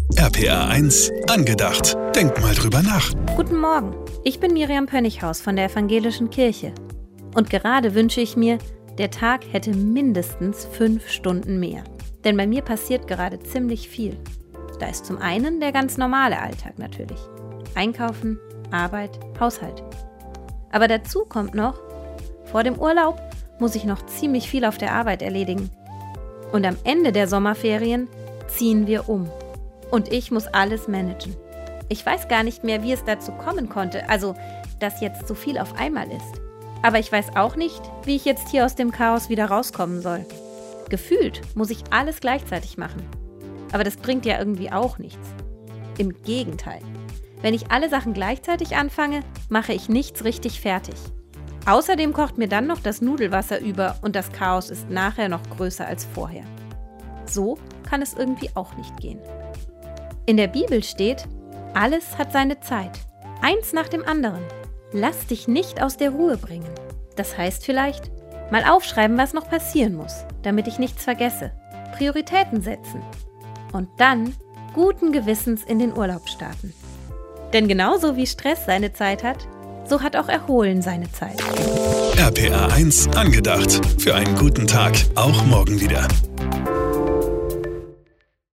RPR 1 angedacht. Denk mal drüber nach. Guten Morgen, ich bin Miriam Pönnighaus von der Evangelischen Kirche. Und gerade wünsche ich mir, der Tag hätte mindestens 5 Stunden mehr. Denn bei mir passiert gerade ziemlich viel. Da ist zum einen der ganz normale Alltag natürlich. Einkaufen, Arbeit, Haushalt. Aber dazu kommt noch, vor dem Urlaub muss ich noch ziemlich viel auf der Arbeit erledigen. Und am Ende der Sommerferien ziehen wir um. Und ich muss alles managen. Ich weiß gar nicht mehr, wie es dazu kommen konnte, also dass jetzt so viel auf einmal ist. Aber ich weiß auch nicht, wie ich jetzt hier aus dem Chaos wieder rauskommen soll. Gefühlt muss ich alles gleichzeitig machen. Aber das bringt ja irgendwie auch nichts. Im Gegenteil. Wenn ich alle Sachen gleichzeitig anfange, mache ich nichts richtig fertig. Außerdem kocht mir dann noch das Nudelwasser über und das Chaos ist nachher noch größer als vorher. So kann es irgendwie auch nicht gehen. In der Bibel steht, alles hat seine Zeit. Eins nach dem anderen. Lass dich nicht aus der Ruhe bringen. Das heißt vielleicht, mal aufschreiben, was noch passieren muss, damit ich nichts vergesse. Prioritäten setzen. Und dann guten Gewissens in den Urlaub starten. Denn genauso wie Stress seine Zeit hat, so hat auch Erholen seine Zeit. RPR 1 angedacht. Für einen guten Tag. Auch morgen wieder.